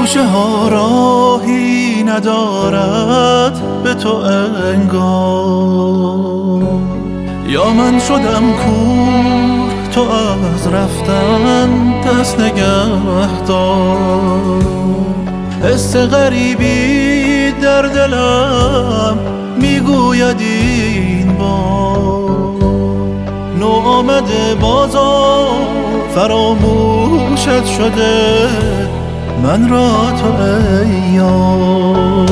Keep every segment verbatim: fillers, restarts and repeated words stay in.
گوشه ها راهی ندارد به تو انگار، یا من شدم کور تو از رفتن دست نگه دار. حس غریبی در دلم میگوید این بار، نو آمده بازار فراموشت شده من را تو ای یار.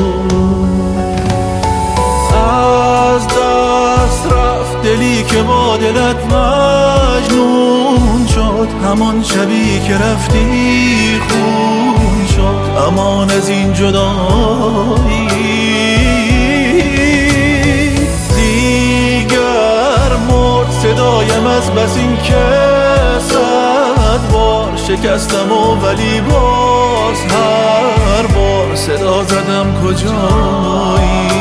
از دست رفت دلی که با دلت مجنون شد، همان شبی که رفتی خون شد. امان از این جدایی دیگر مرد صدایم از بس این که صد بار شکستم و ولی باز هر بار صدا زدم کجایی.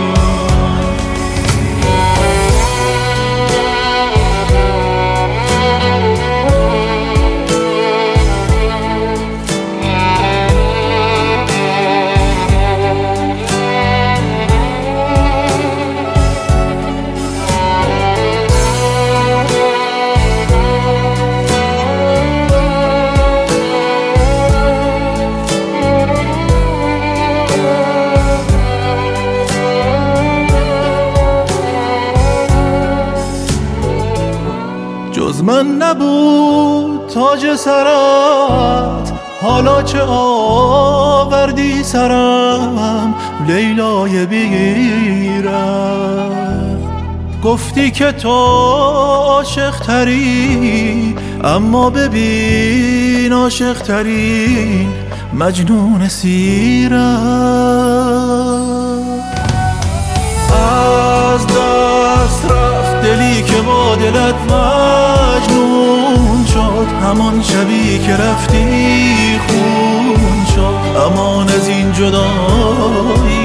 جز من نبود تاج سرت، حالا چه آوردی سرم لیلای بی‌غیرت. گفتی که تو عاشق تری، اما ببین عاشق ترین مجنون سیرت. از دست رفت دلی که با دلت مجنون شد، همان شبی که رفتی خون شد. امان از این جدایی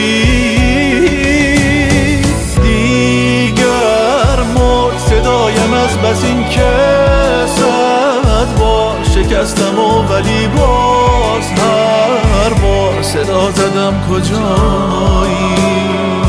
دیگر مرد صدایم از بس این که صد بار شکستم و ولی باز هر بار صدا زدم کجایی.